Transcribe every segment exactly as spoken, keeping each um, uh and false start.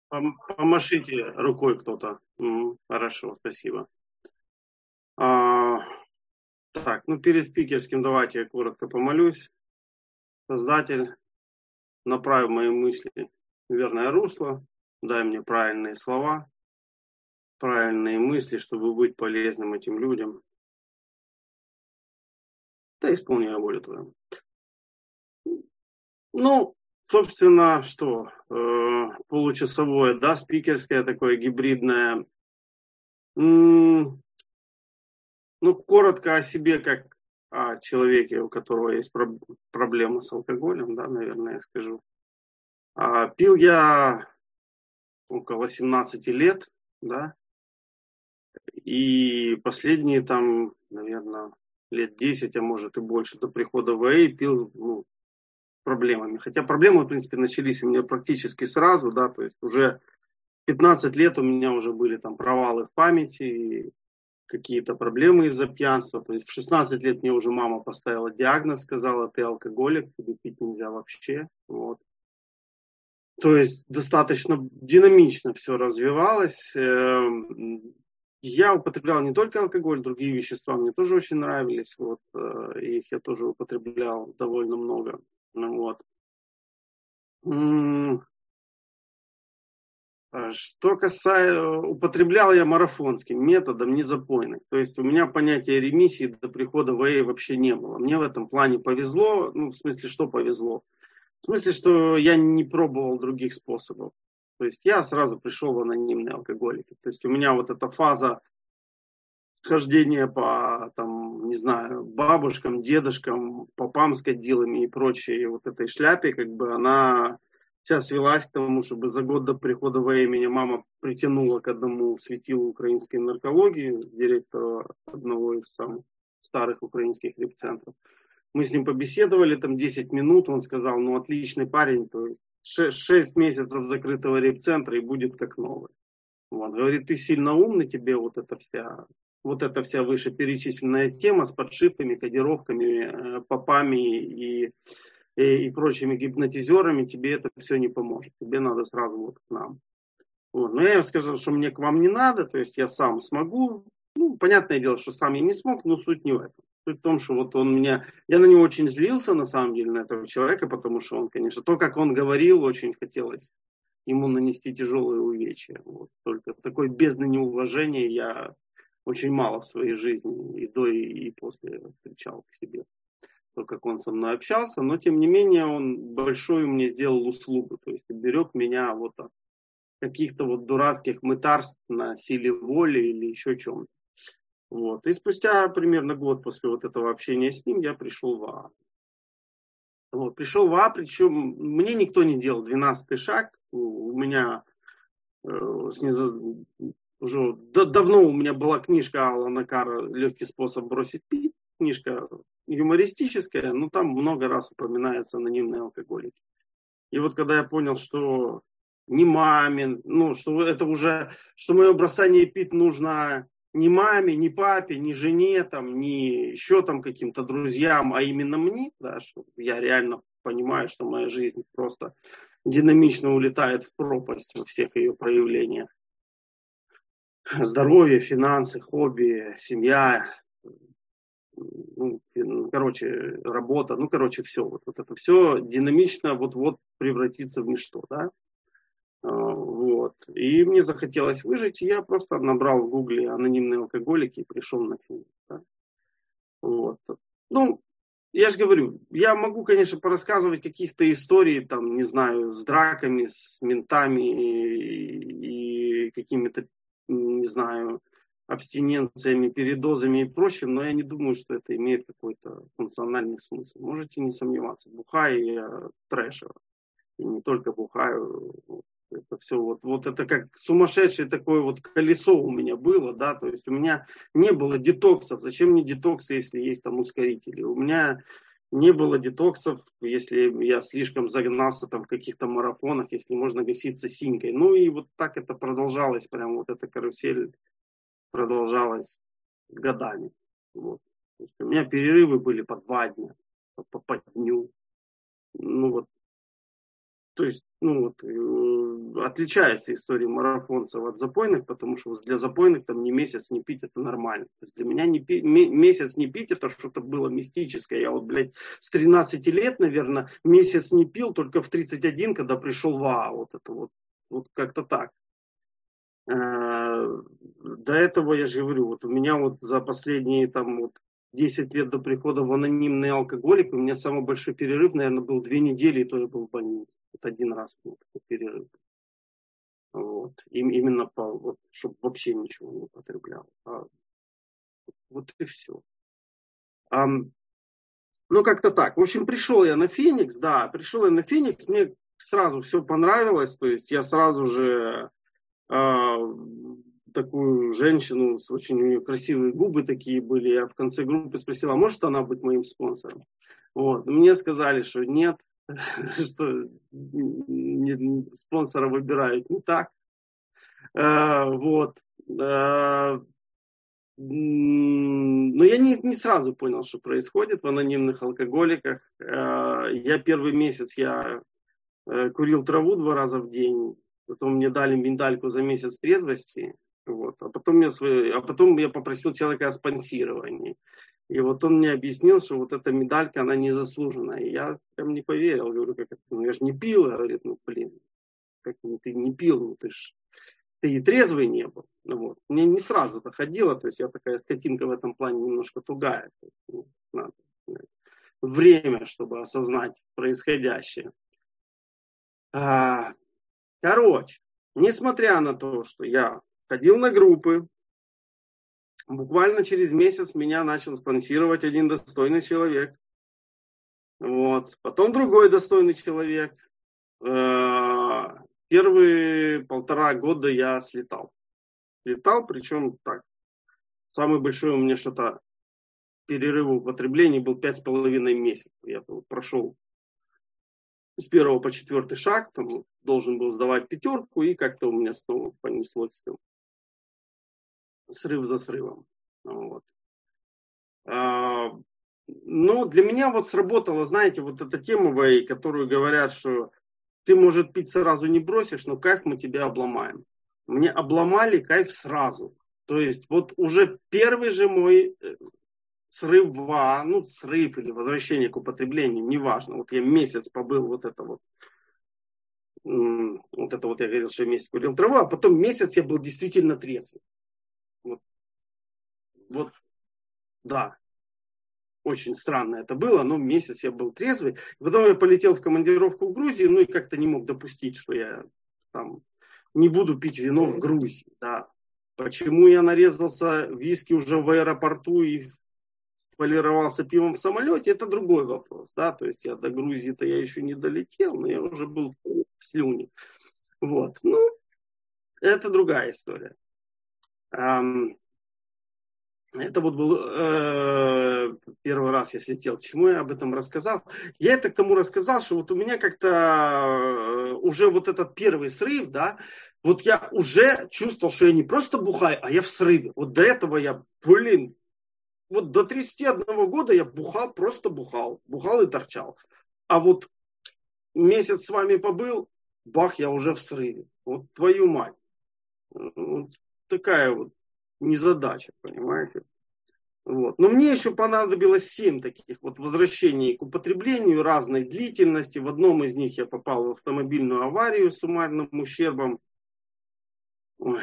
Пом- Помашите рукой кто-то. М, Хорошо, спасибо. А, так, ну перед спикерским давайте я коротко помолюсь. Создатель, направь мои мысли в верное русло, дай мне правильные слова, правильные мысли, чтобы быть полезным этим людям. Да исполни я волю твою. Ну, собственно, что, э, получасовое, да, спикерское такое гибридное. М, Ну, коротко о себе, как о человеке, у которого есть проб- проблемы с алкоголем, да, наверное, я скажу. А, пил я около семнадцати лет, да, и последние там, наверное, лет десять, а может и больше, до прихода в АЭ пил, ну, с проблемами. Хотя проблемы, в принципе, начались у меня практически сразу, да, то есть уже пятнадцать лет у меня уже были там провалы в памяти, какие-то проблемы из-за пьянства. То есть в шестнадцать лет мне уже мама поставила диагноз, сказала, ты алкоголик, тебе пить нельзя вообще. Вот. То есть достаточно динамично все развивалось. Эм, Я употреблял не только алкоголь, другие вещества мне тоже очень нравились. Вот, э, их я тоже употреблял довольно много. Ну, вот. М, а Что касается, употреблял я марафонским методом, не запойный. То есть у меня понятия ремиссии до прихода в АЭ вообще не было. Мне в этом плане повезло. Ну, в смысле, что повезло? В смысле, что я не пробовал других способов. То есть я сразу пришел в анонимные алкоголики. То есть у меня вот эта фаза хождения по, там, не знаю, бабушкам, дедушкам, попам с кадилами и прочей вот этой шляпе, как бы она вся свелась к тому, чтобы за год до прихода во меня мама притянула к одному светилу украинской наркологии, директора одного из самых старых украинских репцентров. Мы с ним побеседовали там десять минут, он сказал, ну отличный парень, то есть шесть месяцев закрытого репцентра и будет как новый. Вот. Говорит, ты сильно умный, тебе вот эта вся, вот эта вся вышеперечисленная тема с подшивками, кодировками, э, попами и, и, и прочими гипнотизерами, тебе это все не поможет. Тебе надо сразу вот к нам. Вот. Но я им сказал, что мне к вам не надо, то есть я сам смогу. Ну, понятное дело, что сам я не смог, но суть не в этом. Суть в том, что вот он меня... Я на него очень злился, на самом деле, на этого человека, потому что он, конечно, то, как он говорил, очень хотелось ему нанести тяжелые увечья. Вот. Только такой бездны неуважения я очень мало в своей жизни и до, и после встречал к себе. То, как он со мной общался, но тем не менее он большую мне сделал услугу, то есть берег меня вот от каких-то вот дурацких мытарств на силе воли или еще чем-то. Вот. И спустя примерно год после вот этого общения с ним я пришел в АА. Вот. Пришел в АА, причем мне никто не делал двенадцатый шаг. У меня э, снизу, уже да, давно у меня была книжка Алана Карра «Легкий способ бросить пить». Книжка юмористическая, но там много раз упоминаются анонимные алкоголики. И вот когда я понял, что не маме, ну, что это уже, что мое бросание пить нужно не маме, не папе, не жене, там, не еще там каким-то друзьям, а именно мне, да, что я реально понимаю, что моя жизнь просто динамично улетает в пропасть во всех ее проявлениях. Здоровье, финансы, хобби, семья, ну, короче, работа, ну, короче, все. Вот, вот это все динамично вот-вот превратится в ничто, да. А, Вот. И мне захотелось выжить, и я просто набрал в гугле анонимные алкоголики и пришел на фильм. Да? Вот. Ну, я же говорю, я могу, конечно, порассказывать каких-то историй, там, не знаю, с драками, с ментами и, и какими-то, не знаю, абстиненциями, передозами и прочим, но я не думаю, что это имеет какой-то функциональный смысл. Можете не сомневаться, бухаю я трэшево. И не только бухаю. Это все вот, вот это как сумасшедшее такое вот колесо у меня было, да, то есть у меня не было детоксов. Зачем мне детоксы, если есть там ускорители? У меня не было детоксов, если я слишком загнался там в каких-то марафонах, если можно гаситься синькой. Ну и вот так это продолжалось, прям вот эта карусель продолжалась годами. Вот. То есть у меня перерывы были по два дня, по, по дню. Ну вот то есть, ну, вот, э, отличается история марафонцев от запойных, потому что для запойных там не месяц не пить, это нормально. То есть для меня не пи, месяц не пить, это что-то было мистическое. Я вот, блядь, с тринадцати лет, наверное, месяц не пил, только в тридцать один, когда пришел в АА. Вот это вот, вот как-то так. До этого, я же говорю, вот у меня вот за последние там вот десять лет до прихода в анонимный алкоголик, у меня самый большой перерыв, наверное, был две недели, и то я был в больнице. Вот один раз был такой перерыв. Вот. И, именно по, вот, чтобы вообще ничего не употреблял. А, вот и все. А, ну, как-то так. В общем, пришел я на Феникс, да, пришел я на Феникс, мне сразу все понравилось, то есть я сразу же а, такую женщину, с очень у нее красивые губы такие были. Я в конце группы спросил, а может она быть моим спонсором? Вот. Мне сказали, что нет, что спонсора выбирают не так. Вот. Но я не, не сразу понял, что происходит в анонимных алкоголиках. Я первый месяц я курил траву два раза в день. Потом мне дали миндальку за месяц трезвости. Вот. А, потом мне свой, а потом я попросил человека о спонсировании. И вот он мне объяснил, что вот эта медалька, она не заслужена. И я прям не поверил. Говорю, как это? Ну, я же не пил. Я говорю, ну, блин, как ты не пил? Ну, ты ж ты и трезвый не был. Ну, вот. Мне не сразу доходило. То есть я такая скотинка в этом плане немножко тугая. То есть, ну, надо время, чтобы осознать происходящее. А, короче, несмотря на то, что я ходил на группы, буквально через месяц меня начал спонсировать один достойный человек. Вот. Потом другой достойный человек. Первые полтора года я слетал. Слетал, причем так. Самый большой у меня что-то перерыв в употреблении был пять с половиной месяцев. Я прошел с первого по четвертый шаг, там, должен был сдавать пятерку, и как-то у меня снова понеслось там, срыв за срывом. Вот. А, но для меня вот сработала, знаете, вот эта тема, которую говорят, что ты, может, пить сразу не бросишь, но кайф мы тебя обломаем. Мне обломали кайф сразу. То есть вот уже первый же мой срыв в АА, ну срыв или возвращение к употреблению, неважно. Вот я месяц побыл вот это вот. Вот это вот я говорил, что я месяц курил траву, а потом месяц я был действительно трезвый. Вот. Вот, да. Очень странно это было, но месяц я был трезвый. Потом я полетел в командировку в Грузию, ну и как-то не мог допустить, что я там не буду пить вино в Грузии. Да. Почему я нарезался виски уже в аэропорту и полировался пивом в самолете, это другой вопрос. Да? То есть я до Грузии-то я еще не долетел, но я уже был в слюне. Вот. Ну, это другая история. Это вот был э, первый раз я слетел. К чему я об этом рассказал? Я это к тому рассказал, что вот у меня как-то э, уже вот этот первый срыв, да, вот я уже чувствовал, что я не просто бухаю, а я в срыве. Вот до этого я, блин, вот до тридцати одного года я бухал, просто бухал. Бухал и торчал. А вот месяц с вами побыл, бах, я уже в срыве. Вот твою мать. Вот такая вот незадача, понимаете? Вот. Но мне еще понадобилось семь таких вот возвращений к употреблению разной длительности. В одном из них я попал в автомобильную аварию с суммарным ущербом. Ой,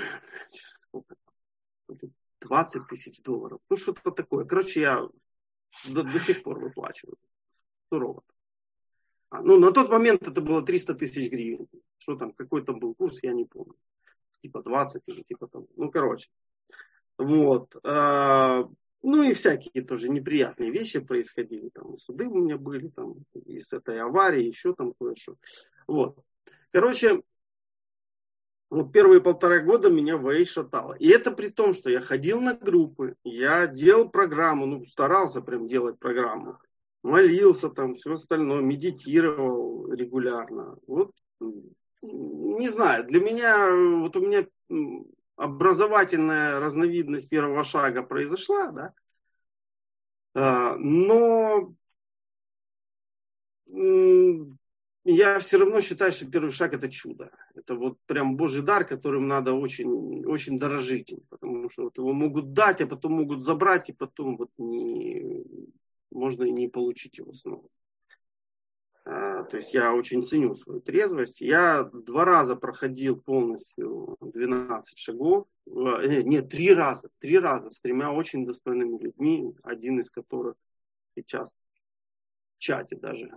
двадцать тысяч долларов. Ну, что-то такое. Короче, я до, до сих пор выплачиваю. Сурово. А, ну, на тот момент это было триста тысяч гривен. Что там, какой там был курс, я не помню. Типа двадцать или типа того. Ну, короче. Вот. А, ну и всякие тоже неприятные вещи происходили. Там суды у меня были, там, и с этой аварии, еще там кое-что. Вот. Короче, вот первые полтора года меня в АА шатало. И это при том, что я ходил на группы, я делал программу, ну, старался прям делать программу. Молился там, все остальное, медитировал регулярно. Вот, не знаю, для меня, вот у меня образовательная разновидность первого шага произошла, да, но я все равно считаю, что первый шаг это чудо. Это вот прям Божий дар, которым надо очень, очень дорожить. Потому что вот его могут дать, а потом могут забрать, и потом вот не, можно и не получить его снова. А, то есть я очень ценю свою трезвость. Я два раза проходил полностью двенадцать шагов. Нет, нет, три раза. Три раза с тремя очень достойными людьми. Один из которых сейчас в чате даже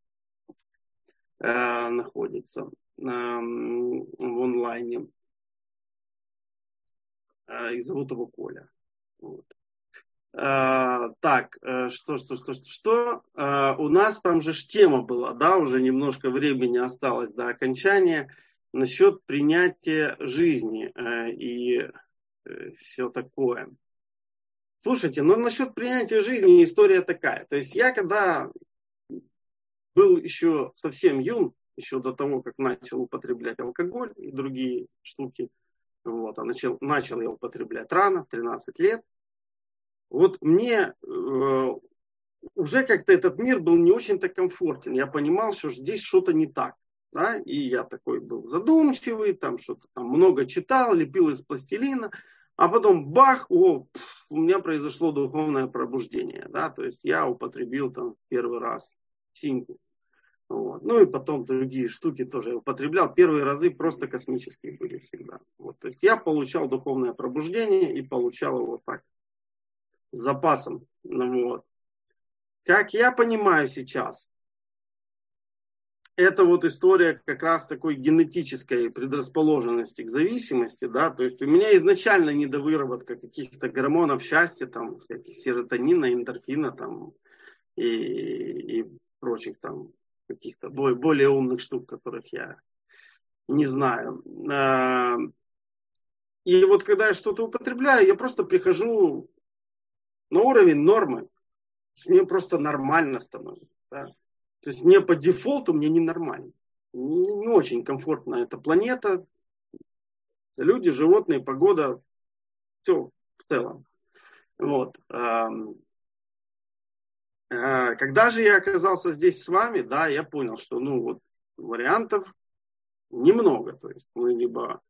э, находится э, в онлайне. Э, их зовут его Коля. Вот. Uh, так, uh, что, что, что, что, что? Uh, у нас там же ж тема была, да, уже немножко времени осталось до окончания, насчет принятия жизни uh, и uh, все такое. Слушайте, ну насчет принятия жизни история такая. То есть я когда был еще совсем юн, еще до того, как начал употреблять алкоголь и другие штуки, вот, а начал, начал я употреблять рано, в тринадцать лет. Вот мне э, уже как-то этот мир был не очень-то комфортен. Я понимал, что здесь что-то не так. Да? И я такой был задумчивый, там что-то там много читал, лепил из пластилина. А потом бах, о, пф, у меня произошло духовное пробуждение. Да? То есть я употребил там первый раз синьку. Вот. Ну и потом другие штуки тоже я употреблял. Первые разы просто космические были всегда. Вот. То есть я получал духовное пробуждение и получал его так. С запасом. Ну, вот. Как я понимаю сейчас, это вот история как раз такой генетической предрасположенности к зависимости, да, то есть у меня изначально недовыработка каких-то гормонов счастья, там, всяких серотонина, эндорфина, там, и, и прочих там каких-то более, более умных штук, которых я не знаю. И вот когда я что-то употребляю, я просто прихожу на уровень нормы. Мне просто нормально становится. Да? То есть мне по дефолту мне ненормально. Не, не очень комфортна эта планета. Люди, животные, погода. Все в целом. Вот. Когда же я оказался здесь с вами, да, я понял, что ну вот вариантов немного. То есть мы либо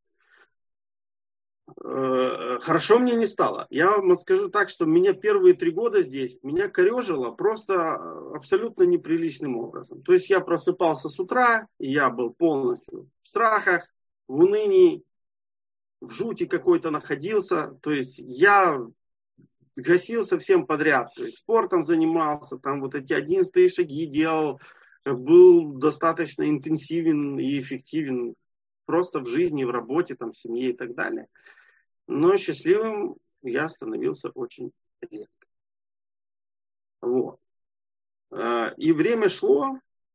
хорошо мне не стало. Я вам скажу так, что меня первые три года здесь, меня корежило просто абсолютно неприличным образом. То есть я просыпался с утра, и я был полностью в страхах, в унынии, в жути какой-то находился. То есть я гасил совсем подряд. То есть спортом занимался, там вот эти одиннадцатые шаги делал, был достаточно интенсивен и эффективен просто в жизни, в работе, там, в семье и так далее. Но счастливым я становился очень редко. Вот. И время шло,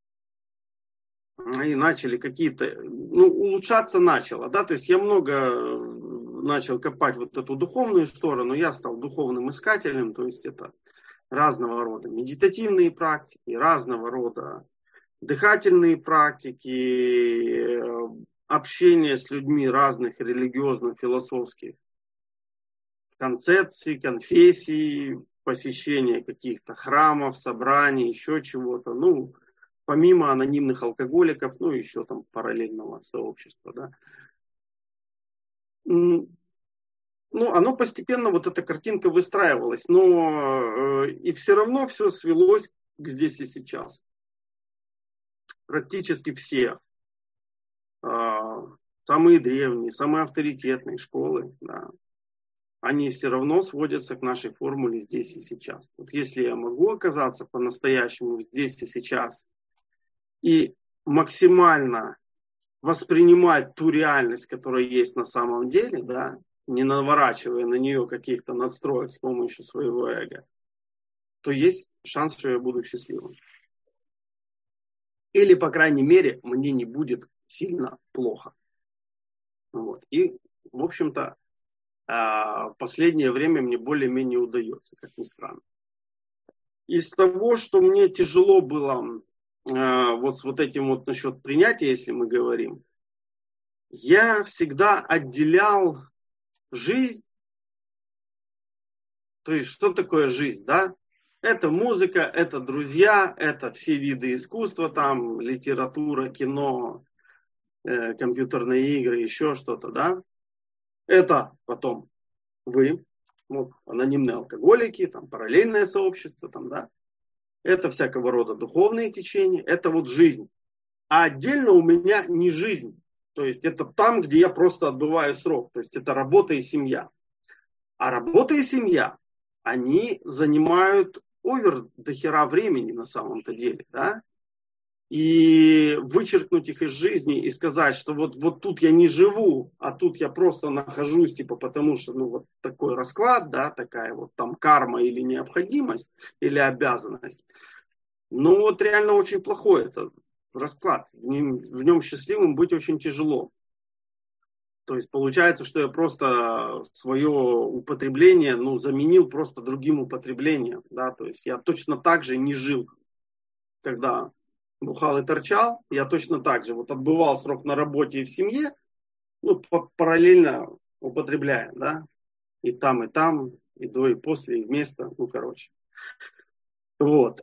и начали какие-то, ну, улучшаться начало, да, то есть я много начал копать вот эту духовную сторону, я стал духовным искателем, то есть это разного рода медитативные практики, разного рода дыхательные практики, общение с людьми разных религиозно-философских концепций, конфессий, посещение каких-то храмов, собраний, еще чего-то. Ну, помимо анонимных алкоголиков, ну, еще там параллельного сообщества, да. Ну, оно постепенно, вот эта картинка выстраивалась, но э, и все равно все свелось к здесь и сейчас. Практически все э, самые древние, самые авторитетные школы, да, они все равно сводятся к нашей формуле здесь и сейчас. Вот если я могу оказаться по-настоящему здесь и сейчас и максимально воспринимать ту реальность, которая есть на самом деле, да, не наворачивая на нее каких-то надстроек с помощью своего эго, то есть шанс, что я буду счастливым. Или, по крайней мере, мне не будет сильно плохо. Вот. И, в общем-то, в последнее время мне более-менее удается, как ни странно. Из того, что мне тяжело было вот с вот этим вот насчет принятия, если мы говорим, я всегда отделял жизнь. То есть, что такое жизнь, да? Это музыка, это друзья, это все виды искусства, там, литература, кино, э, компьютерные игры, еще что-то, да. Это потом вы, вот, анонимные алкоголики, там, параллельное сообщество, там, да. Это всякого рода духовные течения, это вот жизнь. А отдельно у меня не жизнь. То есть это там, где я просто отбываю срок. То есть это работа и семья. А работа и семья, они занимают овер до хера времени на самом-то деле. Да? И вычеркнуть их из жизни и сказать, что вот, вот тут я не живу, а тут я просто нахожусь, типа, потому что ну, вот такой расклад, да, такая вот там карма или необходимость, или обязанность. Ну вот реально очень плохой это расклад. В нем, в нем счастливым быть очень тяжело. То есть получается, что я просто свое употребление ну, заменил просто другим употреблением. Да? То есть я точно так же не жил, когда бухал и торчал. Я точно так же вот отбывал срок на работе и в семье, ну, параллельно употребляя. Да? И там, и там, и до, и после, и вместо. Ну, короче. Вот.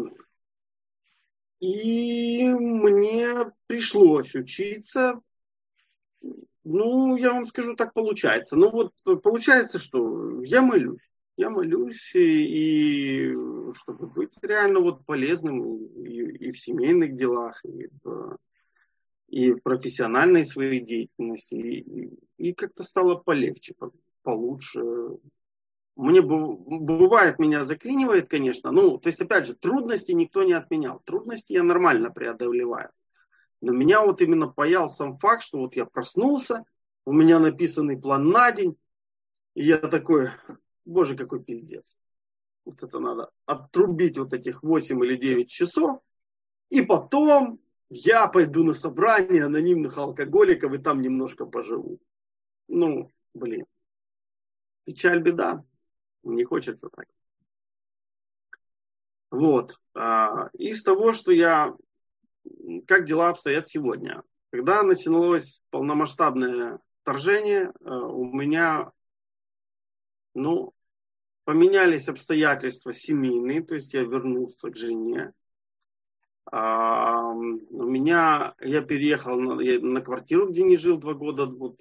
И мне пришлось учиться. Ну, я вам скажу, так получается. Ну, вот получается, что я молюсь. Я молюсь, и, и чтобы быть реально вот полезным и, и в семейных делах, и в, и в профессиональной своей деятельности. И, и как-то стало полегче, получше. Мне бывает, меня заклинивает, конечно. Ну, то есть, опять же, трудности никто не отменял. Трудности я нормально преодолеваю. Но меня вот именно паял сам факт, что вот я проснулся, у меня написанный план на день, и я такой, боже, какой пиздец. Вот это надо отрубить вот этих восемь или девять часов, и потом я пойду на собрание анонимных алкоголиков и там немножко поживу. Ну, блин. Печаль, беда. Не хочется так. Вот. Из того, что я... Как дела обстоят сегодня? Когда началось полномасштабное вторжение, у меня, ну, поменялись обстоятельства семейные, то есть я вернулся к жене. У меня, я переехал на, на квартиру, где не жил два года. Вот.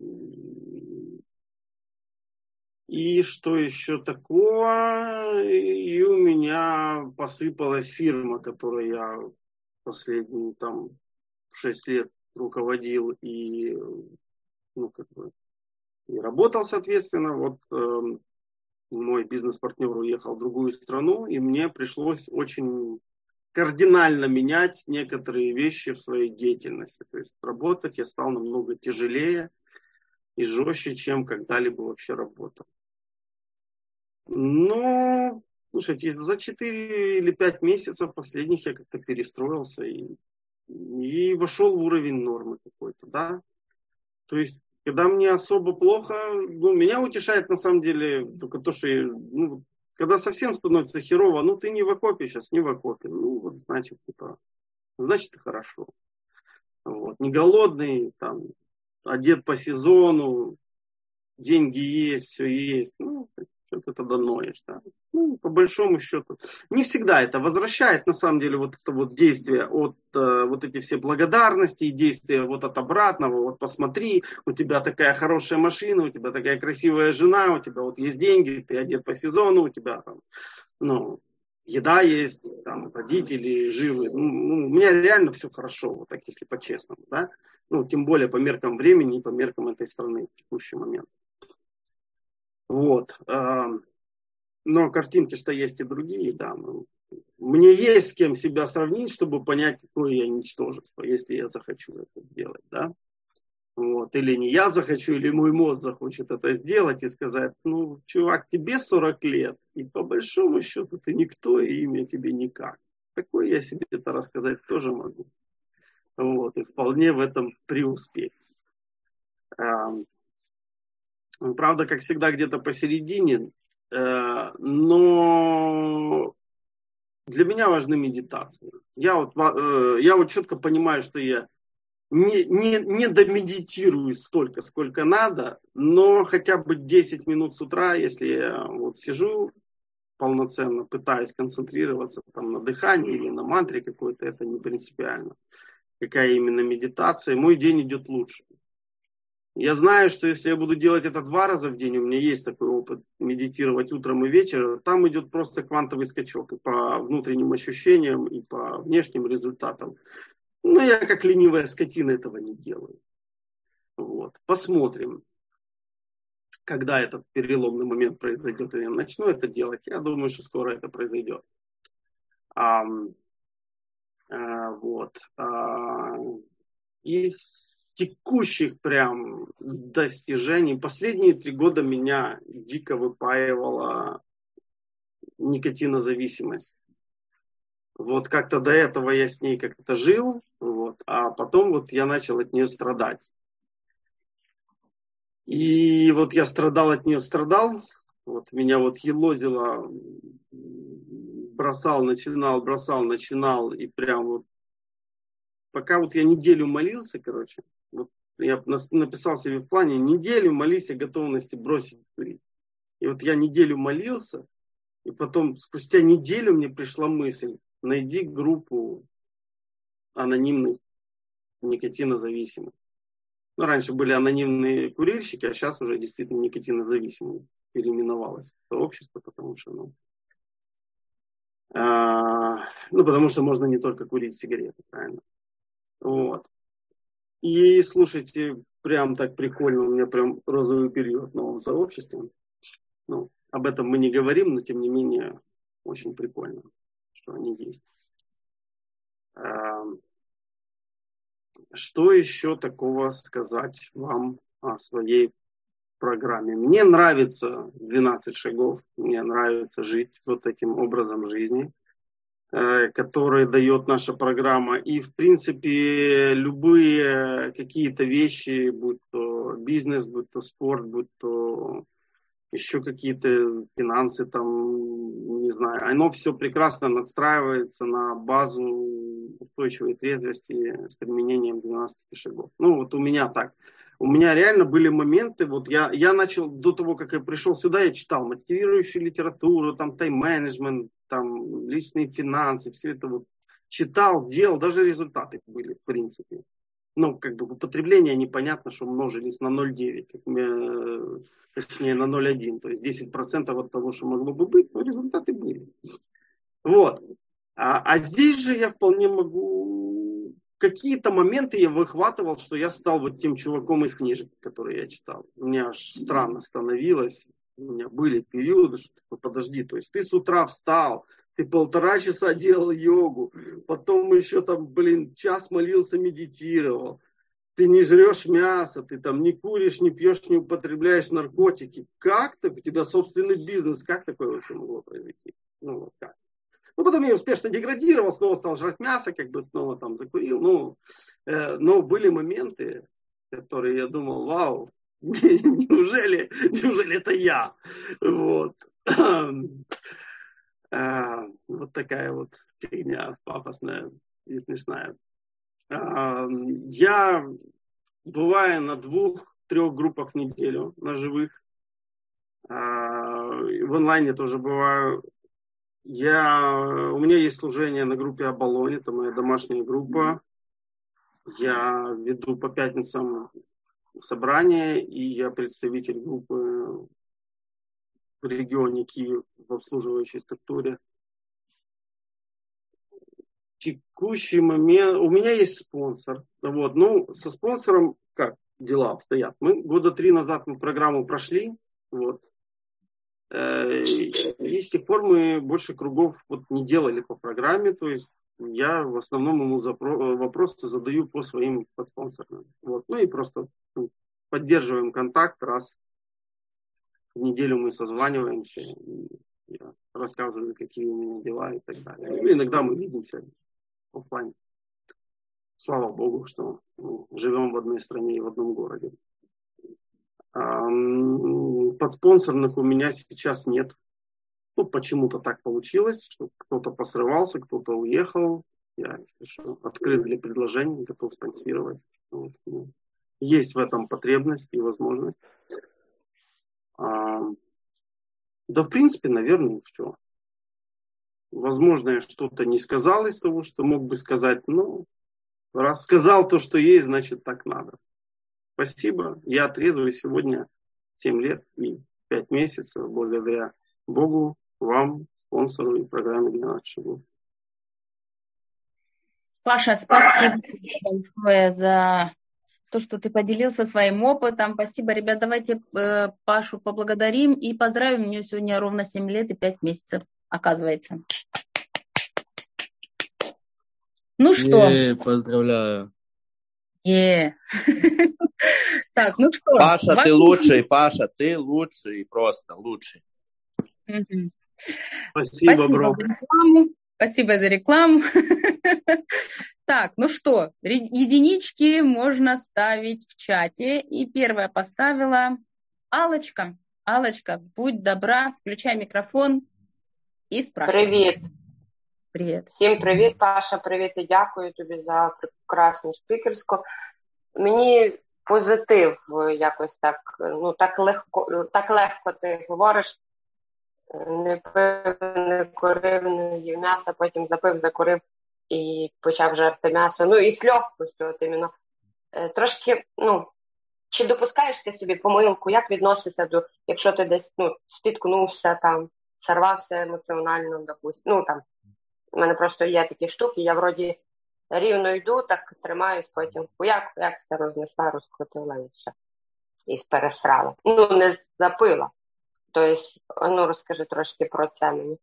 И что еще такого? И у меня посыпалась фирма, которую я последние там шесть лет руководил и, ну, как бы, и работал, соответственно. Вот э, мой бизнес-партнер уехал в другую страну, и мне пришлось очень кардинально менять некоторые вещи в своей деятельности. То есть работать я стал намного тяжелее и жестче, чем когда-либо вообще работал. Ну, слушайте, за четыре или пять месяцев последних я как-то перестроился и, и вошел в уровень нормы какой-то, да. То есть, когда мне особо плохо, ну, меня утешает на самом деле только то, что, ну, когда совсем становится херово, ну, ты не в окопе сейчас, не в окопе, ну, вот, значит, типа, значит, хорошо. Вот, не голодный, там, одет по сезону, деньги есть, все есть, ну, что ты тогда ноешь, да? Ну, по большому счету. Не всегда это возвращает, на самом деле, вот это вот действие от э, вот эти все благодарности и действия вот от обратного. Вот посмотри, у тебя такая хорошая машина, у тебя такая красивая жена, у тебя вот есть деньги, ты одет по сезону, у тебя там, ну, еда есть, там, родители живы. Ну, ну, у меня реально все хорошо, вот так, если по-честному, да? Ну, тем более по меркам времени и по меркам этой страны в текущий момент. Вот. Но картинки-то есть и другие, да. Мне есть с кем себя сравнить, чтобы понять, какое я ничтожество, если я захочу это сделать, да. Вот. Или не я захочу, или мой мозг захочет это сделать и сказать, ну, чувак, тебе сорок лет, и по большому счету ты никто, и имя тебе никак. Такое я себе это рассказать тоже могу. Вот. И вполне в этом преуспеть. Правда, как всегда, где-то посередине, но для меня важны медитации. Я вот, я вот четко понимаю, что я не, не, не домедитирую столько, сколько надо, но хотя бы десять минут с утра, если я вот сижу, полноценно пытаюсь концентрироваться там, на дыхании или на мантре какой-то, это не принципиально. Какая именно медитация, мой день идет лучше. Я знаю, что если я буду делать это два раза в день, у меня есть такой опыт, медитировать утром и вечером, там идет просто квантовый скачок и по внутренним ощущениям, и по внешним результатам. Но я как ленивая скотина этого не делаю. Вот. Посмотрим, когда этот переломный момент произойдет, и я начну это делать. Я думаю, что скоро это произойдет. А, а, вот. А, из текущих прям достижений. Последние три года меня дико выпаивала никотинозависимость. Вот как-то до этого я с ней как-то жил, вот, а потом вот я начал от нее страдать. И вот я страдал от нее, страдал, вот меня вот елозило, бросал, начинал, бросал, начинал, и прям вот пока вот я неделю молился, короче, вот я написал себе в плане, неделю молись о готовности бросить курить. И вот я неделю молился, и потом спустя неделю мне пришла мысль, найди группу анонимных никотинозависимых. Ну, раньше были анонимные курильщики, а сейчас уже действительно никотинозависимые переименовалось сообщество, потому что, ну, а, ну, потому что можно не только курить сигареты, правильно? Вот. И слушайте, прям так прикольно, у меня прям розовый период в новом сообществе. Ну, об этом мы не говорим, но тем не менее очень прикольно, что они есть. Что еще такого сказать вам о своей программе? Мне нравится двенадцать шагов, мне нравится жить вот таким образом жизни, который дает наша программа. И в принципе любые какие-то вещи, будь то бизнес, будь то спорт, будь то еще какие-то финансы, там, не знаю, оно все прекрасно надстраивается на базу устойчивой трезвости с применением двенадцати шагов. Ну, вот у меня так. У меня реально были моменты, вот я, я начал, до того, как я пришел сюда, я читал мотивирующую литературу, там, тайм-менеджмент, там, личные финансы, все это вот читал, делал, даже результаты были, в принципе. Ну, как бы употребление непонятно, что умножились на ноль целых девять десятых, точнее на ноль целых одна десятая, то есть десять процентов от того, что могло бы быть, но результаты были. Вот. А, а здесь же я вполне могу... Какие-то моменты я выхватывал, что я стал вот тем чуваком из книжек, которые я читал. У меня аж странно становилось. У меня были периоды, что подожди, то есть ты с утра встал, ты полтора часа делал йогу, потом еще там, блин, час молился, медитировал. Ты не жрешь мясо, ты там не куришь, не пьешь, не употребляешь наркотики. Как так? У тебя собственный бизнес. Как такое вообще могло произойти? Ну, вот как. Ну, потом я успешно деградировал, снова стал жрать мясо, как бы снова там закурил. Ну, э, но были моменты, которые я думал, вау, неужели, неужели это я? Вот. Вот такая вот фигня пафосная и смешная. Я бываю на двух-трех группах в неделю, на живых. В онлайне тоже бываю. Я, у меня есть служение на группе Оболонь, это моя домашняя группа. Я веду по пятницам собрание, и я представитель группы в регионе Киев в обслуживающей структуре. Текущий момент, у меня есть спонсор. Вот, ну, со спонсором как дела обстоят? Мы года три назад мы программу прошли, вот. И с тех пор мы больше кругов вот не делали по программе, то есть я в основном ему запро- вопросы задаю по своим подспонсорам. Вот. Ну и просто поддерживаем контакт, раз в неделю мы созваниваемся, и я рассказываю, какие у меня дела и так далее. Ну, иногда мы видимся офлайн. Слава Богу, что мы живем в одной стране и в одном городе. Подспонсорных у меня сейчас нет. Ну, почему-то так получилось, что кто-то посрывался, кто-то уехал. Я, если что, открыт для предложений, готов спонсировать. Вот. Есть в этом потребность и возможность. А, да, в принципе, наверное, все. Возможно, я что-то не сказал из того, что мог бы сказать. Но раз сказал то, что есть, значит так надо. Спасибо. Я трезвый сегодня семь лет и пять месяцев благодаря Богу, вам, спонсору и программе двенадцать шагов. Паша, спасибо большое за то, что ты поделился своим опытом. Спасибо, ребят. Давайте э, Пашу поблагодарим и поздравим. Мне сегодня ровно семь лет и пять месяцев, оказывается. Ну что? Е, поздравляю. Е. Так, ну что? Паша, ты лучший, Паша, ты лучший, просто лучший. Спасибо, бро. Спасибо за рекламу. Так, ну что, единички можно ставить в чате. И первая поставила Аллочка. Аллочка, будь добра, включай мікрофон і спрашивай. Привіт. Привіт. Всім привіт, Паша, привіт і дякую тобі за прекрасну спікерську. Мені позитив якось так, ну так легко, так легко ти говориш. Не пив, не курив, не їв м'ясо, потім запив, закурив і почав жерти м'ясо. Ну і з легкостю, от іменно. Трошки, ну, чи допускаєш ти собі помилку, як відносишся до, якщо ти десь, ну, спіткнувся, там, сорвався емоціонально, допустим, ну, там, у мене просто є такі штуки, я вроді рівно йду, так тримаюсь, потім хуяк, хуяк, все рознесла, розкрутила і все. І пересрала. Ну, не запила. Тобто, ну, розкажи трошки про це мені.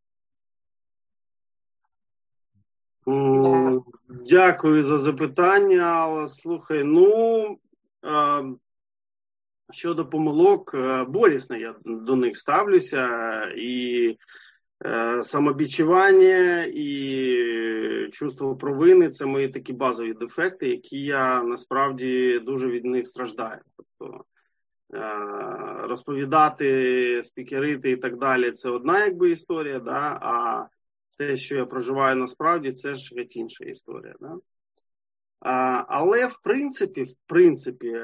Mm, дякую за запитання, Алла. Слухай, ну, е, щодо помилок, е, болісно я до них ставлюся, і е, самобічування, і чувство провини – це мої такі базові дефекти, які я насправді дуже від них страждаю. Тобто, розповідати, спікерити і так далі, це одна якби історія, да? А те, що я проживаю насправді, це ж геть інша історія. Да? А, але в принципі, в принципі,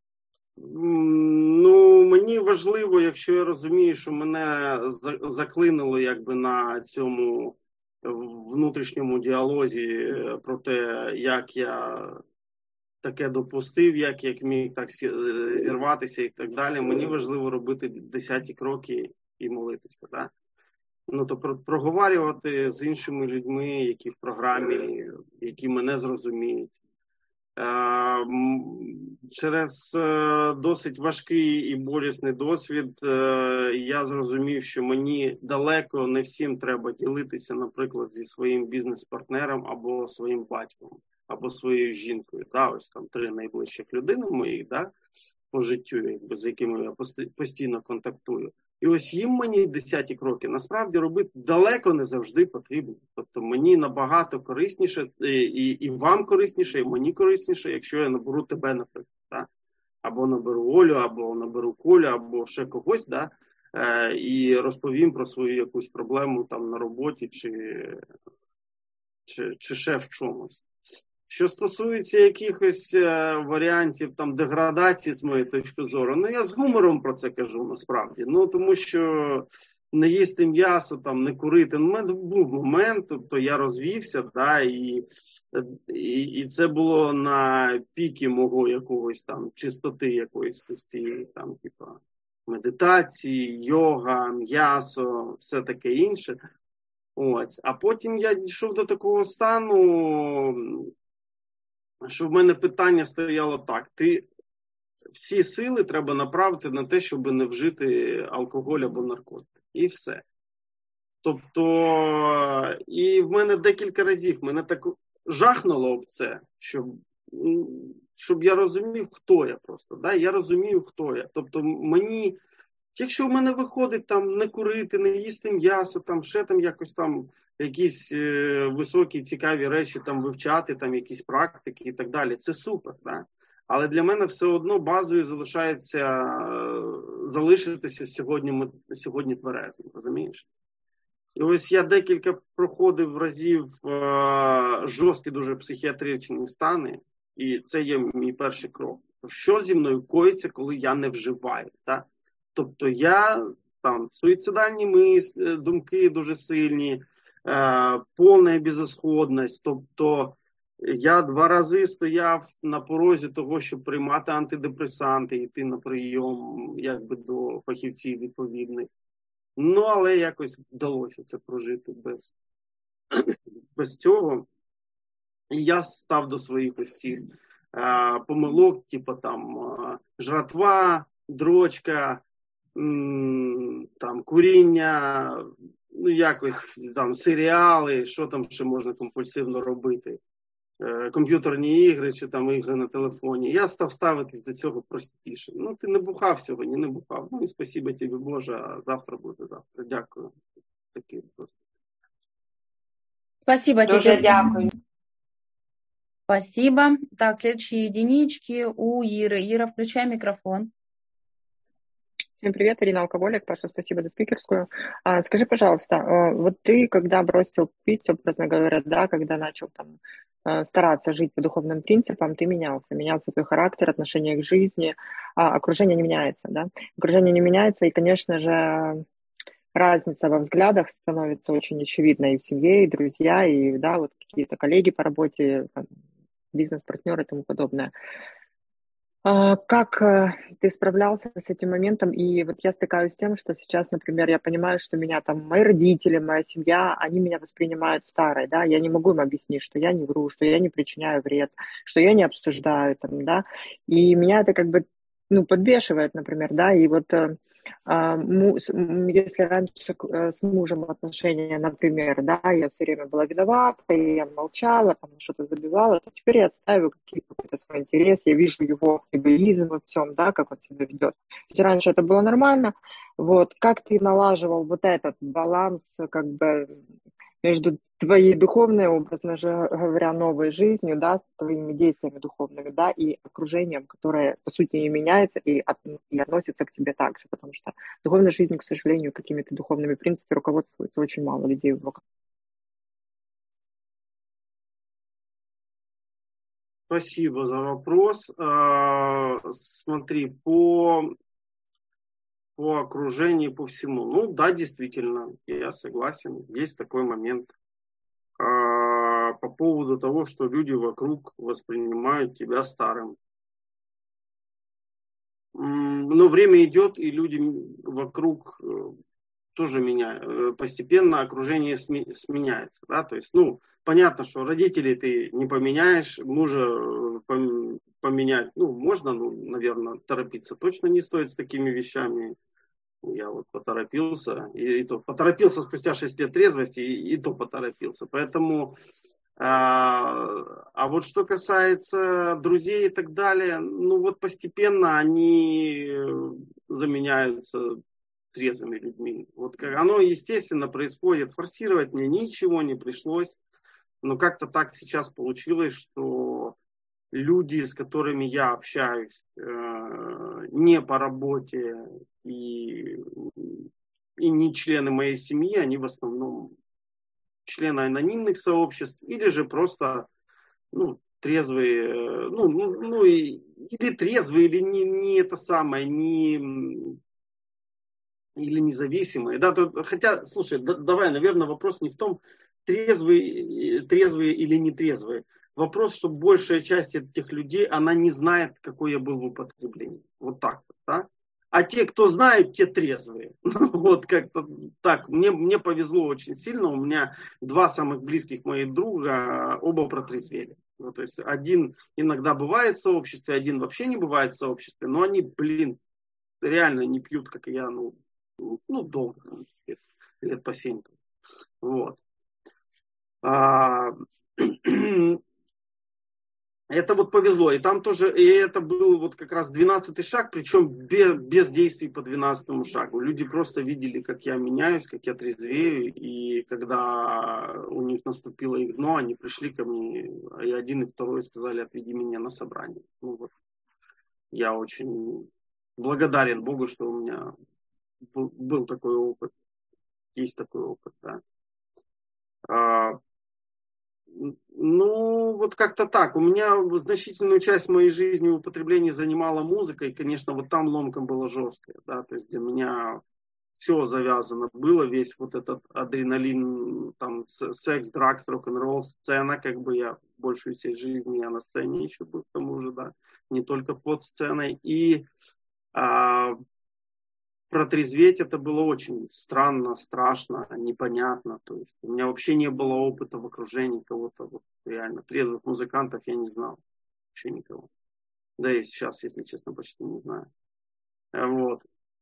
ну, мені важливо, якщо я розумію, що мене заклинило якби на цьому внутрішньому діалозі про те, як я таке допустив, як, як міг так зірватися і так далі. Мені важливо робити десяті кроки і молитися. Да? Ну, то проговорювати з іншими людьми, які в програмі, які мене зрозуміють. Е, через досить важкий і болісний досвід е, я зрозумів, що мені далеко не всім треба ділитися, наприклад, зі своїм бізнес-партнером або своїм батьком, або своєю жінкою. Да? Ось там три найближчих людини моїх, да? По життю, якби, з якими я постійно контактую. І ось їм мені десяті кроки насправді робити далеко не завжди потрібно. Тобто мені набагато корисніше, і, і, і вам корисніше, і мені корисніше, якщо я наберу тебе, наприклад. Да? Або наберу Олю, або наберу Колю, або ще когось, да? е, і розповім про свою якусь проблему там на роботі, чи, чи, чи ще в чомусь. Що стосується якихось е, варіантів там деградації, з моєї точки зору, ну я з гумором про це кажу насправді. Ну тому що не їсти м'ясо, там не курити. Ну, у мене був момент, тобто я розвівся, да, і, і, і це було на піки мого якогось там чистоти якоїсь постійної, там, типа медитації, йога, м'ясо, все таке інше. Ось. А потім я дійшов до такого стану, що в мене питання стояло так: ти всі сили треба направити на те, щоб не вжити алкоголь або наркотики. І все. Тобто, і в мене декілька разів мене так жахнуло об це, щоб, щоб я розумів, хто я просто. Да? Я розумію, хто я. Тобто мені, якщо в мене виходить там не курити, не їсти м'ясо, там ще там якось там якісь е, високі, цікаві речі там вивчати, там якісь практики і так далі, це супер, да? Але для мене все одно базою залишається е, залишитися сьогодні, сьогодні тверезим, розумієш? І ось я декілька проходив разів е, жорсткі дуже психіатричні стани, і це є мій перший крок. Що зі мною коїться, коли я не вживаю, да? Тобто я, там, суїцидальні мислі, думки дуже сильні, е, повна безісходність. Тобто я два рази стояв на порозі того, щоб приймати антидепресанти, йти на прийом якби до фахівців відповідних. Ну, але якось вдалося це прожити без, без цього. І я став до своїх ось цих е, помилок, типу там е, жратва, дрочка, м, там куріння, ну якось там серіали, що там ще можна компульсивно робити, е, комп'ютерні ігри чи там ігри на телефоні. Я став ставитись до цього простіше. Ну, ти не бухав сьогодні, не бухав. Ну і спасибо тобі, Боже, а завтра буде завтра. Дякую. Такий просто. Спасибо Дуже тебе. дякую. Спасибо. Так, следующие единички у Иры. Ира, включай микрофон. Всем привет, Ирина Алкоголик. Паша, спасибо за спикерскую. А, скажи, пожалуйста, вот ты, когда бросил пить, образно говоря, да, когда начал там стараться жить по духовным принципам, ты менялся. Менялся твой характер, отношение к жизни, а окружение не меняется, да? Окружение не меняется, и, конечно же, разница во взглядах становится очень очевидной и в семье, и друзья, и, да, вот какие-то коллеги по работе, бизнес-партнеры и тому подобное. Как ты справлялся с этим моментом? И вот я стыкаюсь с тем, что сейчас, например, я понимаю, что меня там, мои родители, моя семья, они меня воспринимают старой, да, я не могу им объяснить, что я не вру, что я не причиняю вред, что я не обсуждаю там, да, и меня это как бы, ну, подбешивает, например, да, и вот если раньше с мужем отношения, например, да, я все время была виновата, и я молчала, там что-то забивала, то теперь я отстаиваю какой-то свой интерес, я вижу его эгоизм во всем, да, как он себя ведет. Ведь раньше это было нормально. Вот, как ты налаживал вот этот баланс, как бы, между твоей духовной, образно же говоря, новой жизнью, да, твоими действиями духовными, да, и окружением, которое, по сути, не меняется и, от, и относится к тебе так же, потому что духовной жизнью, к сожалению, какими-то духовными принципами руководствуется очень мало людей вокруг. Спасибо за вопрос. Смотри, по... по окружению, по всему. Ну да, действительно, я согласен, есть такой момент. А, по поводу того, что люди вокруг воспринимают тебя старым. Но время идет, и люди вокруг тоже меняют. Постепенно окружение сменяется. Да? То есть, ну, понятно, что родителей ты не поменяешь, мужа поменять, ну, можно, ну, наверное, торопиться точно не стоит с такими вещами. Я вот поторопился, и, и то поторопился спустя шесть лет трезвости, и, и то поторопился. Поэтому, а, а вот что касается друзей и так далее, ну вот постепенно они заменяются трезвыми людьми. Вот как оно, естественно, происходит. Форсировать мне ничего не пришлось, но как-то так сейчас получилось, что люди, с которыми я общаюсь, не по работе и, и не члены моей семьи, они в основном члены анонимных сообществ или же просто, ну, трезвые, ну, ну, ну и, или трезвые, или не, не это самое, не, или независимые. Да, то, хотя, слушай, да, давай, наверное, вопрос не в том, трезвые, трезвые или нетрезвые. Вопрос, что большая часть этих людей, она не знает, какой я был в употреблении. Вот так вот, да? А те, кто знают, те трезвые. Вот как-то так. Мне, мне повезло очень сильно. У меня два самых близких моих друга, оба протрезвели. Ну, то есть один иногда бывает в сообществе, один вообще не бывает в сообществе. Но они, блин, реально не пьют, как и я, ну, ну долго, лет, лет по семь. Вот. А, это вот повезло. И там тоже, и это был вот как раз двенадцатый шаг, причем без, без действий по двенадцатому шагу. Люди просто видели, как я меняюсь, как я трезвею. И когда у них наступило их дно, они пришли ко мне, и один, и второй сказали: отведи меня на собрание. Ну вот. Я очень благодарен Богу, что у меня был, был такой опыт. Есть такой опыт, да. А, ну, вот как-то так. У меня значительную часть моей жизни в употреблении занимала музыка, и, конечно, вот там ломка была жесткая, да, то есть для меня все завязано было, весь вот этот адреналин, там, секс, дракс, рок-н-ролл, сцена, как бы я большую часть жизни я на сцене еще был, к тому же, да, не только под сценой. И а, протрезветь это было очень странно, страшно, непонятно. То есть у меня вообще не было опыта в окружении кого-то вот, реально трезвых музыкантов, я не знал вообще никого. Да и сейчас, если честно, почти не знаю. Вот.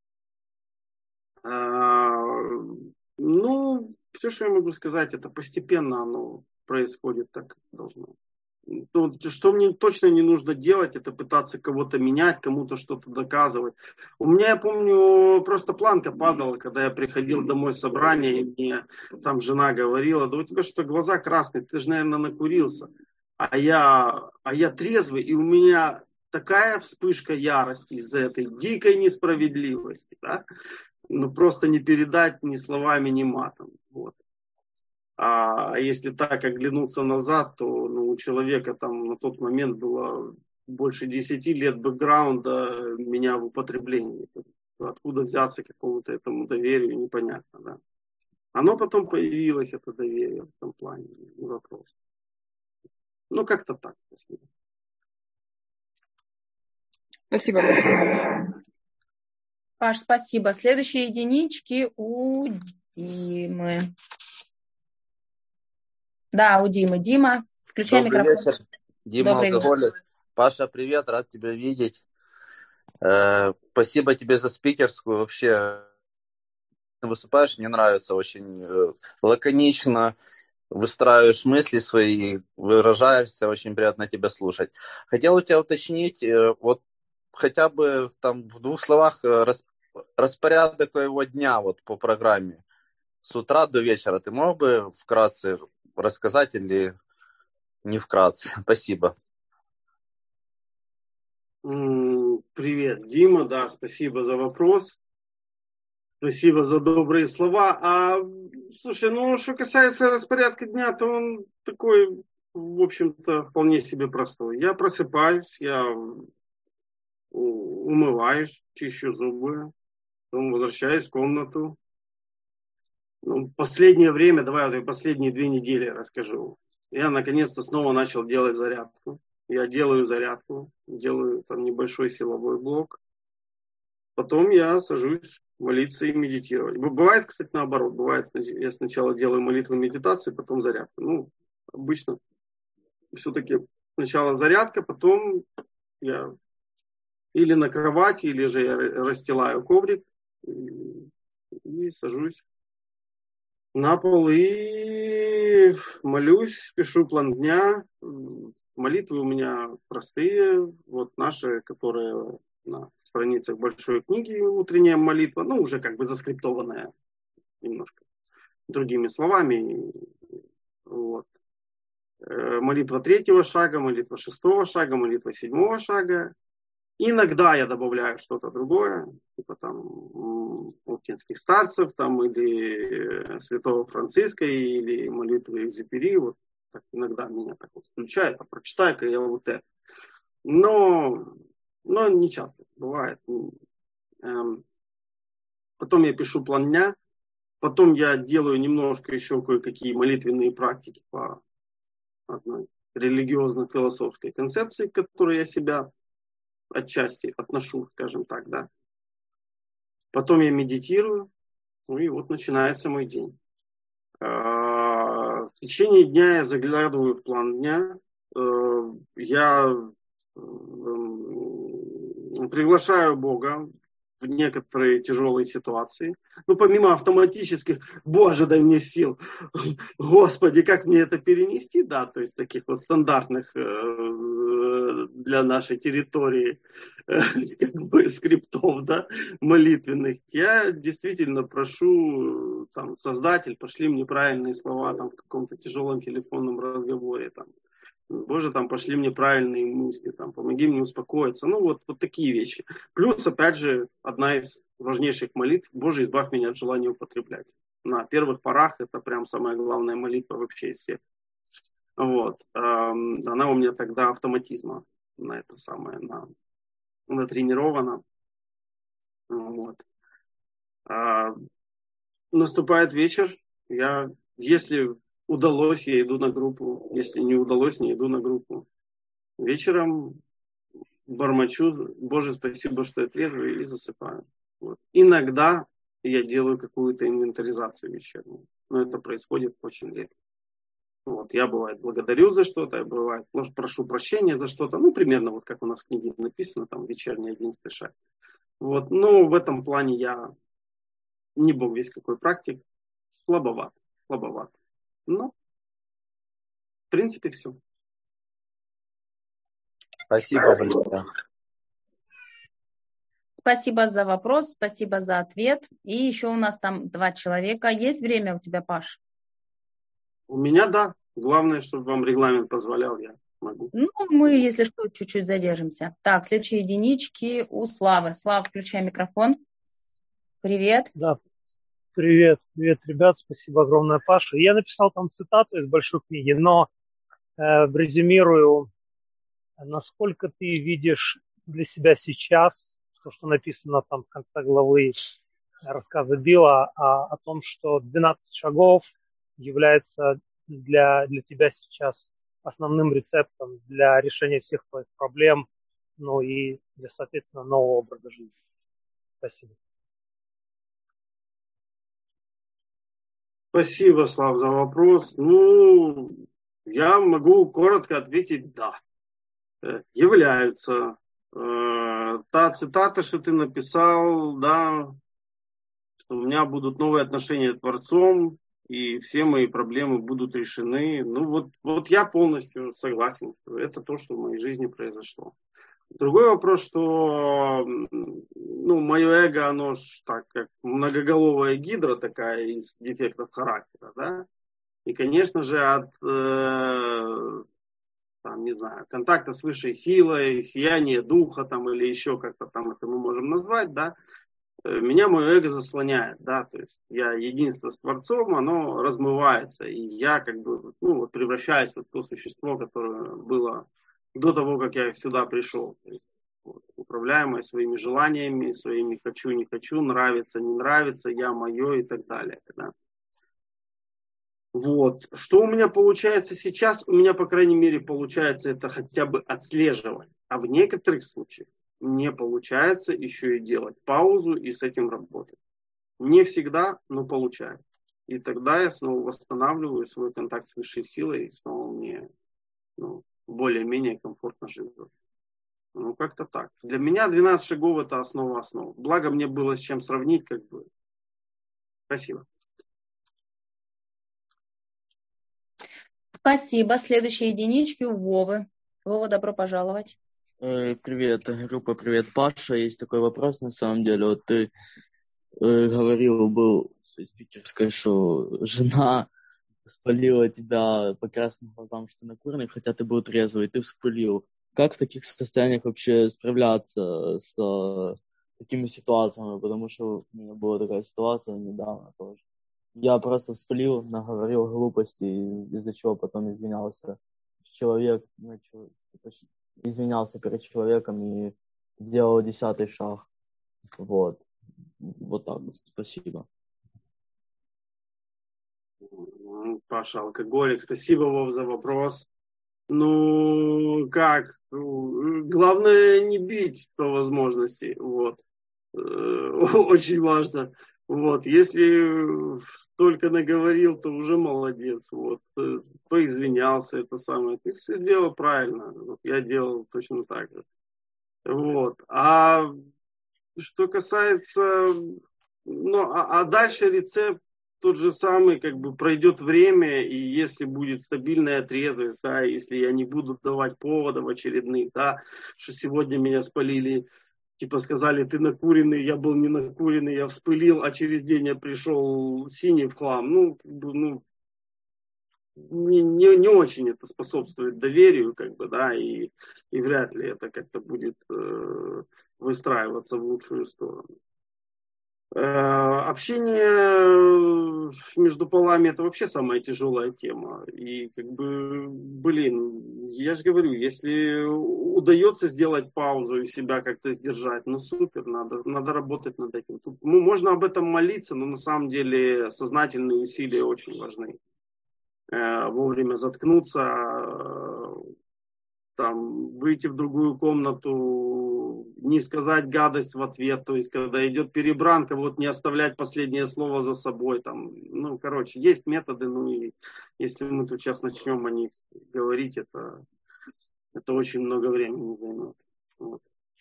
Ну, все, что я могу сказать, это постепенно оно происходит так, как должно. То, что мне точно не нужно делать, это пытаться кого-то менять, кому-то что-то доказывать. У меня, я помню, просто планка падала, когда я приходил домой с собрания, и мне там жена говорила: да у тебя что, глаза красные, ты же, наверное, накурился. А я, а я трезвый, и у меня такая вспышка ярости из-за этой дикой несправедливости, да? Ну, просто не передать ни словами, ни матом. Вот. А если так оглянуться назад, то ну, у человека там на тот момент было больше десяти лет бэкграунда меня в употреблении. Откуда взяться какому-то этому доверию, непонятно. Да? Оно потом появилось, это доверие в этом плане, не вопрос. Ну, как-то так, спасибо. Спасибо большое. Паш, спасибо. Следующие единички у Димы. Да, у Димы. Дима, включай Добрый микрофон. вечер, Дима Добрый Алкоголик. вечер. Паша, привет, рад тебя видеть. Э, спасибо тебе за спикерскую. Вообще, выступаешь, мне нравится очень э, лаконично, выстраиваешь мысли свои, выражаешься, очень приятно тебя слушать. Хотел у тебя уточнить, э, вот хотя бы там в двух словах э, рас, распорядок твоего дня вот по программе с утра до вечера. Ты мог бы вкратце рассказать или не вкратце? Спасибо. Привет, Дима, да, спасибо за вопрос. Спасибо за добрые слова. А, слушай, ну, что касается распорядка дня, то он такой, в общем-то, вполне себе простой. Я просыпаюсь, я умываюсь, чищу зубы, потом возвращаюсь в комнату. Ну, последнее время, давай вот я последние две недели расскажу. Я наконец-то снова начал делать зарядку. Я делаю зарядку, делаю там небольшой силовой блок. Потом я сажусь молиться и медитировать. Бывает, кстати, наоборот. Бывает, я сначала делаю молитву, медитацию, потом зарядку. Ну, обычно все-таки сначала зарядка, потом я или на кровати, или же я расстилаю коврик и, и сажусь на пол и молюсь, пишу план дня. Молитвы у меня простые. Вот наши, которые на страницах большой книги «Утренняя молитва», ну, уже как бы заскриптованная немножко другими словами. Вот. Молитва третьего шага, молитва шестого шага, молитва седьмого шага. Иногда я добавляю что-то другое, типа там латинских старцев, там, или святого Франциска, или молитвы Экзюпери. Вот так иногда меня так вот включает, а прочитаю-ка я вот это. Но, но не часто бывает. Потом я пишу план дня, потом я делаю немножко еще кое-какие молитвенные практики по одной религиозно-философской концепции, к которой я себя отчасти отношу, скажем так, да. Потом я медитирую, ну и вот начинается мой день. В течение дня я заглядываю в план дня, я приглашаю Бога в некоторые тяжелые ситуации. Ну, помимо автоматических, Боже, дай мне сил, Господи, как мне это перенести, да, то есть таких вот стандартных э, для нашей территории э, как бы скриптов, да, молитвенных. Я действительно прошу, там, Создатель, пошли мне правильные слова там в каком-то тяжелом телефонном разговоре, там. Боже, там, пошли мне правильные мысли, там, помоги мне успокоиться. Ну, вот, вот такие вещи. Плюс, опять же, одна из важнейших молитв: Боже, избавь меня от желания употреблять. На первых порах это прям самая главная молитва вообще из всех. Вот. Она у меня тогда автоматизма на это самое, на, натренирована. Вот. А наступает вечер, я, если удалось, я иду на группу, если не удалось, не иду на группу. Вечером бормочу, Боже, спасибо, что я трезвый, и засыпаю. Вот. Иногда я делаю какую-то инвентаризацию вечернюю, но это происходит очень редко. Вот. Я, бывает, благодарю за что-то, я, бывает, прошу прощения за что-то, ну, примерно вот как у нас в книге написано, там, вечерний одиннадцатый шаг. Вот. Но в этом плане я не бог весь какой практик, слабоват, слабоват. Но, в принципе, все. Спасибо, Валерия. Спасибо за вопрос, спасибо за ответ. И еще у нас там два человека. Есть время у тебя, Паш? У меня, да. Главное, чтобы вам регламент позволял, я могу. Ну, мы, если что, чуть-чуть задержимся. Так, следующие единички у Славы. Слава, включай микрофон. Привет. Да, привет, привет, ребят, спасибо огромное, Паша. Я написал там цитату из большой книги, но э, резюмирую, насколько ты видишь для себя сейчас то, что написано там в конце главы рассказа Билла о, о том, что двенадцать шагов является для, для тебя сейчас основным рецептом для решения всех твоих проблем, ну и для, соответственно, нового образа жизни. Спасибо. Спасибо, Слав, за вопрос. Ну, я могу коротко ответить «да». Являются. Та цитата, что ты написал, да, что у меня будут новые отношения с Творцом, и все мои проблемы будут решены. Ну, вот, вот я полностью согласен. Это то, что в моей жизни произошло. Другой вопрос, что ну, мое эго, оно ж так, как многоголовая гидра такая из дефектов характера, да. И, конечно же, от, э, там, не знаю, контакта с высшей силой, сияния духа там, или еще как-то там это мы можем назвать, да, меня мое эго заслоняет, да, то есть я единство с Творцом, оно размывается, и я как бы, ну, вот превращаюсь в то существо, которое было до того, как я сюда пришел. Вот, управляемое своими желаниями, своими хочу, не хочу, нравится, не нравится, я, мое и так далее. Да. Вот. Что у меня получается сейчас? У меня, по крайней мере, получается это хотя бы отслеживать. А в некоторых случаях не получается еще и делать паузу и с этим работать. Не всегда, но получается. И тогда я снова восстанавливаю свой контакт с высшей силой, и снова мне ну, более-менее комфортно живет. Ну, как-то так. Для меня двенадцать шагов это основа основ. Благо мне было с чем сравнить, как бы. Спасибо. Спасибо. Следующие единички у Вовы. Вова, добро пожаловать. Привет, группа, привет, Паша. Есть такой вопрос, на самом деле. Вот ты э, говорил, был в своей спикерской, что жена спалила тебя по красным глазам, что ты накуренный, хотя ты был трезвый, ты вспылил. Как в таких состояниях вообще справляться с э, такими ситуациями? Потому что у меня была такая ситуация недавно тоже. Я просто вспылил, наговорил глупости, из-за чего потом извинялся. Человек начал, типа, извинялся перед человеком и сделал десятый шаг. Вот. Вот так вот. Спасибо. Паша, алкоголик. Спасибо, Вов, за вопрос. Ну, как? Главное не бить по возможности. Вот. Очень важно. Вот. Если только наговорил, то уже молодец. Вот. Поизвинялся, это самое. Ты все сделал правильно. Вот. Я делал точно так же. Вот. А что касается... Ну, а, а дальше рецепт тот же самый, как бы пройдет время, и если будет стабильная трезвость, да, если я не буду давать поводов очередных, да, что сегодня меня спалили, типа сказали, ты накуренный, я был не накуренный, я вспылил, а через день я пришел синий в хлам. Ну, как бы, ну, не, не, не очень это способствует доверию, как бы, да, и, и вряд ли это как-то будет э, выстраиваться в лучшую сторону. Общение между полами это вообще самая тяжелая тема. И как бы, блин, я же говорю, если удается сделать паузу и себя как-то сдержать, ну супер, надо, надо работать над этим. Тут, ну, можно об этом молиться, но на самом деле сознательные усилия очень важны. Э, вовремя заткнуться, там, выйти в другую комнату, не сказать гадость в ответ, то есть, когда идет перебранка, вот не оставлять последнее слово за собой, там, ну, короче, есть методы, ну, и если мы тут сейчас начнем о них говорить, это, это очень много времени займет. Вот.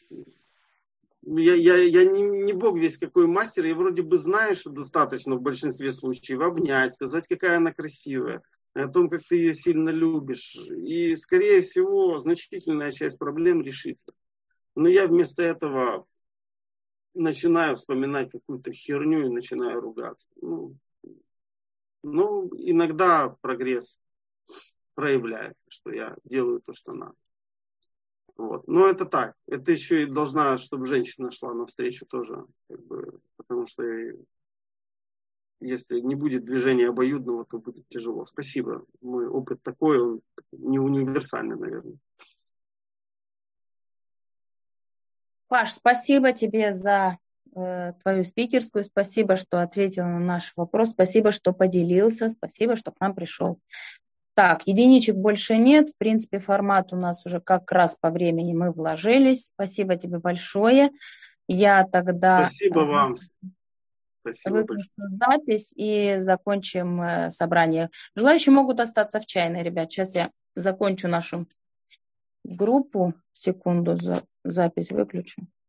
Я, я, я не, не бог весь какой мастер, я вроде бы знаю, что достаточно в большинстве случаев обнять, сказать, какая она красивая, о том, как ты ее сильно любишь. И, скорее всего, значительная часть проблем решится. Но я вместо этого начинаю вспоминать какую-то херню и начинаю ругаться. Ну, ну, иногда прогресс проявляется, что я делаю то, что надо. Вот. Но это так. Это еще и должна, чтобы женщина шла навстречу тоже. Как бы, потому что если не будет движения обоюдного, то будет тяжело. Спасибо. Мой опыт такой, он не универсальный, наверное. Паш, спасибо тебе за э, твою спикерскую. Спасибо, что ответил на наш вопрос. Спасибо, что поделился. Спасибо, что к нам пришел. Так, единичек больше нет. В принципе, формат у нас уже как раз по времени мы вложились. Спасибо тебе большое. Я тогда... Спасибо вам. Спасибо выключу запись и закончим э, собрание. Желающие могут остаться в чайной, ребят. Сейчас я закончу нашу группу. Секунду, за, запись выключу.